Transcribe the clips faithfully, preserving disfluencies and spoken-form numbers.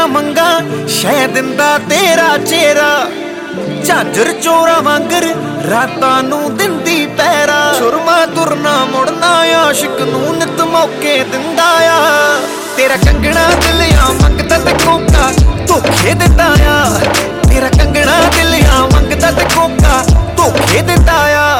ਮੰਗਾ ਸ਼ਹਿ ਦਿੰਦਾ ਤੇਰਾ ਚਿਹਰਾ ਝਾਂਜਰ ਚੋਰਾ ਵਾਂਗਰ ਰਾਤਾਂ ਨੂੰ ਦਿੰਦੀ ਪੈਰਾ ਸੁਰਮਾ ਤੁਰਨਾ ਮੁੜਨਾ ਆਸ਼ਿਕ ਨੂੰ ਨਿਤ ਮੌਕੇ ਦਿੰਦਾ ਆ ਤੇਰਾ ਕੰਗਣਾ ਦਿਲਿਆ ਮੰਗਦਾ ਤੇ ਕੋਕਾ ਧੋਖੇ ਦਿੰਦਾ ਆ ਤੇਰਾ ਕੰਗਣਾ ਦਿਲਿਆ ਮੰਗਦਾ ਤੇ ਕੋਕਾ ਧੋਖੇ ਦਿੰਦਾ ਆ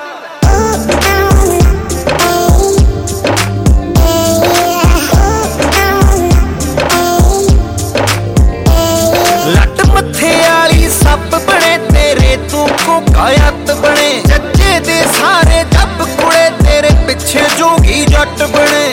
ਲੱਟ ਮੱਥੇ ਵਾਲੀ ਸੱਪ ਬਣੇ ਤੇਰੇ ਤੂੰ ਕੋਕਾਇਤ ਬਣੇ ਜੱਜੇ ਦੇ ਸਾਰੇ ਜੱਬ ਕੁੜੇ ਤੇਰੇ ਪਿੱਛੇ ਜੋਗੀ ਜੱਟ ਬਣੇ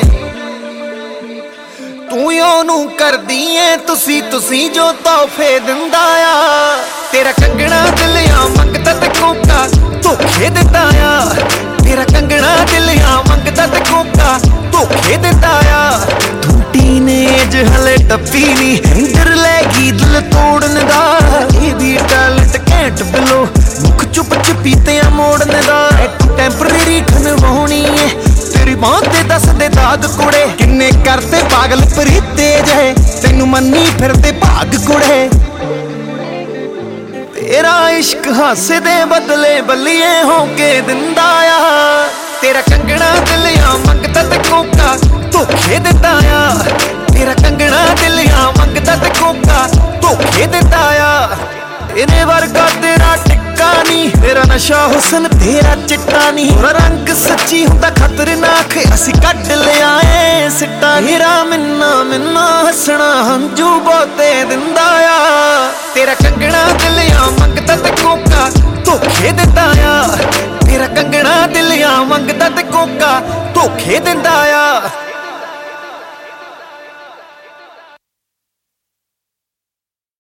ਤੂੰ ਉਹਨੂੰ ਕਰਦੀ ਏ ਤੁਸੀਂ ਤੁਸੀਂ ਜੋ ਤੋਹਫੇ ਦਿੰਦਾ ਆ ਤੇਰਾ ਕੰਗਣਾ ਦਿਲਿਆ ਮੰਗਦਾ ਤੇ ਕੋਕਾ ਧੋਖੇ ਦਿੰਦਾ ਆ ਤੇਰਾ ਕੰਗਣਾ ਦਿਲਿਆ ਮੰਗਦਾ ਤੇ ਕੋਕਾ ਧੋਖੇ ਦਿੰਦਾ ਆ ਤੂੰ ਟੀਨੇਜ ਹਲੇ ਟੱਪੀ ਨੀ ਹੈਂਡਰ ਲੈ ਗਈ ਦਿਲ ਤੋੜਨ ਦਾ ਇਹ ਵੀ ਟੈਲੈਂਟ ਘੈਂਟ ਬਿਲੋ ਮੁੱਖ ਚੁੱਪ ਚਪੀਤਿਆਂ ਮੋੜਨ ਦਾ ਟੈਂਪਰੇਰੀ ਖਨਵਾਉਣੀ ਏ ਤੇਰੀ ਬਾਂਹ ਤੇ ਦੱਸਦੇ ਦਾਦ ਕੁੜੇ ਕਿੰਨੇ ਕਰਤੇ ਪਾਗਲ ਪ੍ਰੀਤੇ ਜਹੇ ਤੈਨੂੰ ਮੰਨੀ ਫਿਰਦੇ ਭਾਗ ਕੁੜੇ ਤੇਰਾ ਇਸ਼ਕ ਹਾਸੇ ਦੇ ਬਦਲੇ ਬੱਲੀਏ ਹੋ ਕੇ ਦਿੰਦਾ ਆ ਤੇਰਾ ਕੰਗਣਾ ਦਿਲਿਆ ਮੰਗਦਾ ਤੇ ਕੋਕਾ ਧੋਖੇ ਦਿੰਦਾ ਆ ਤੇਰਾ ਕੰਗਣਾ ਦਿਲਿਆ ਮੰਗਦਾ ਤੇ ਕੋਕਾ ਧੋਖੇ ਦਿੰਦਾ ਆ ਤੇਰੇ ਵਰਗਾ ਤੇਰਾ ਟਿੱਕਾ ਨੀ ਤੇਰਾ ਨਸ਼ਾ ਹੁਸਨ ਤੇਰਾ ਚਿੱਟਾ ਨੀ ਹੋਰ ਰੰਗ ਸੱਚੀ ਹੁੰਦਾ ਖਤਰਨਾਕ ਅਸੀਂ ਕੱਢ ਲਿਆ ਏ ਸਿੱਟਾ ਹੀਰਾ ਮਿੰਨਾ ਮਿੰਨਾ ਹੱਸਣਾ ਹੰਝੂ ਬਹੁਤੇ ਦਿੰਦਾ ਆ ਤੇਰਾ ਕੰਗਣਾ ਦਿਲਿਆ ਮੰਗਦਾ ਤੇ ਕੋਕਾ ਧੋਖੇ ਦਿੰਦਾ ਆ ਤੇਰਾ ਕੰਗਣਾ ਦਿਲਿਆ ਮੰਗਦਾ ਤੇ ਕੋਕਾ ਧੋਖੇ ਦਿੰਦਾ ਆ